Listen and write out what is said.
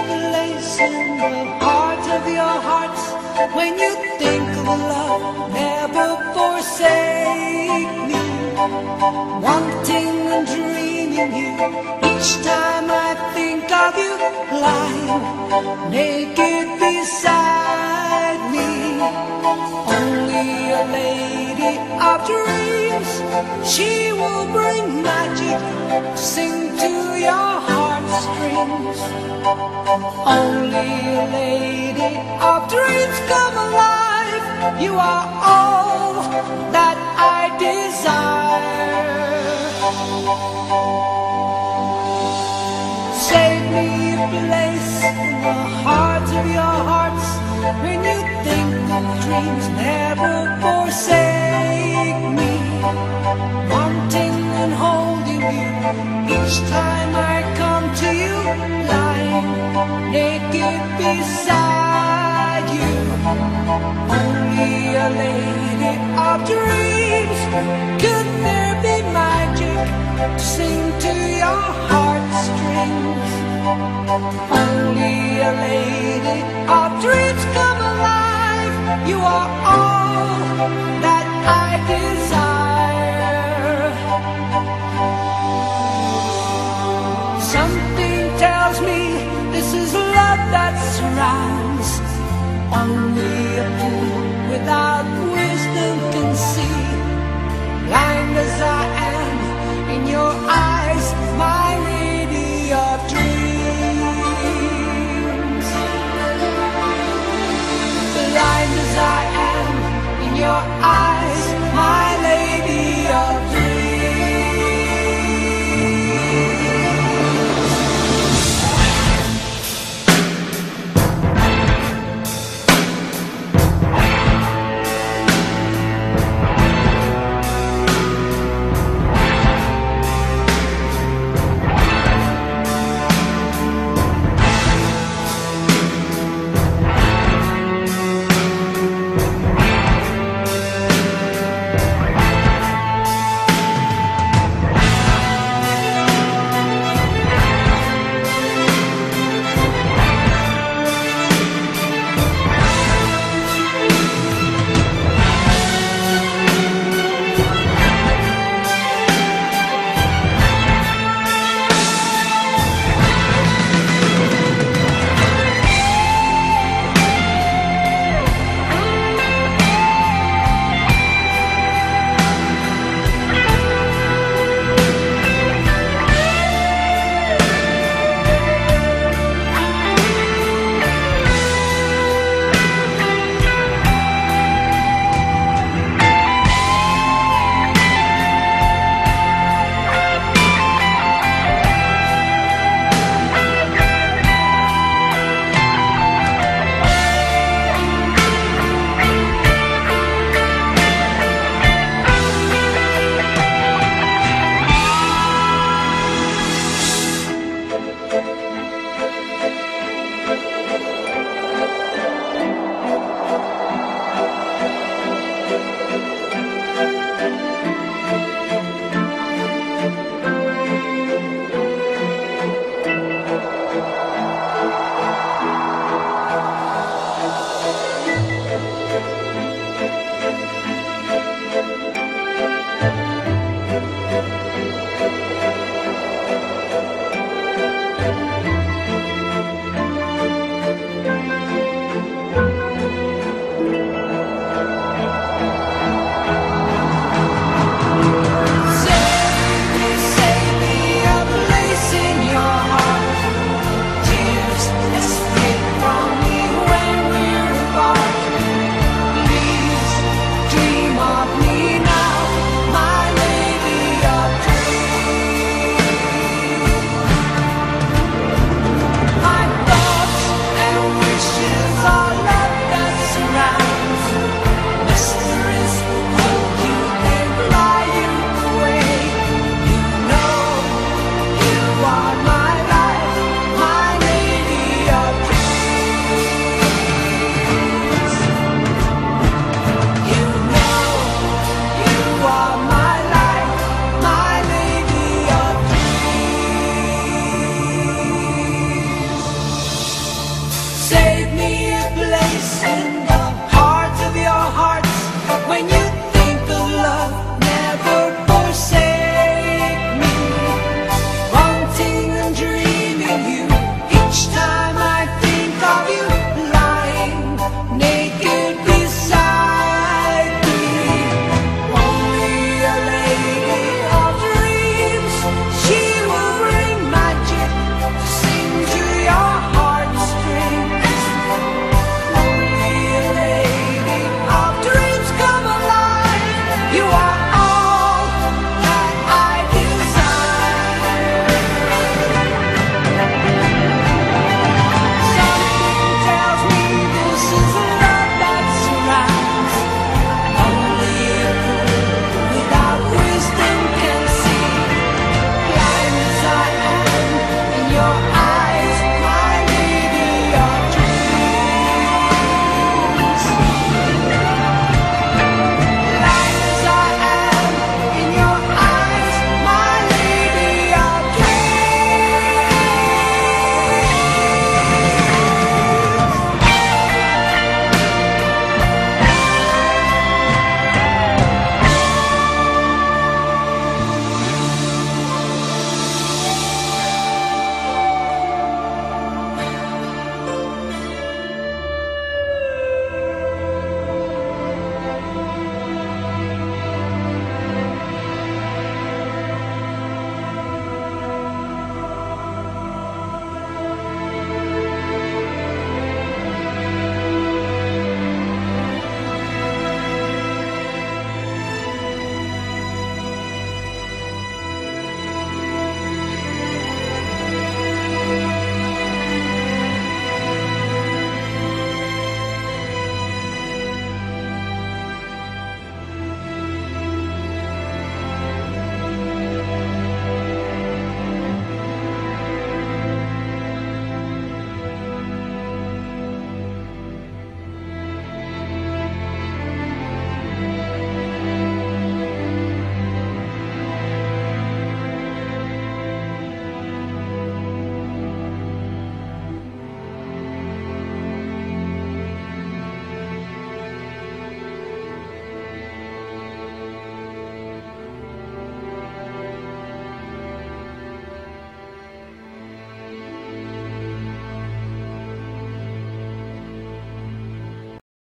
place in the heart of your hearts when you think of love. Never forsake me, wanting and dreaming you. Each time I think of you, lying naked beside me. Only a lady of dreams, she will bring magic, sing to your heartstrings. Only a lady of dreams, come alive. You are all that I desire. Save me a place in the heart of your hearts when you think of dreams. Never forsake me, wanting and holding you. Each time I come to you, lying naked beside you. Only a lady of dreams. Could there be magic to sing to your heartstrings? Only a lady of dreams, come alive. You are all that I desire.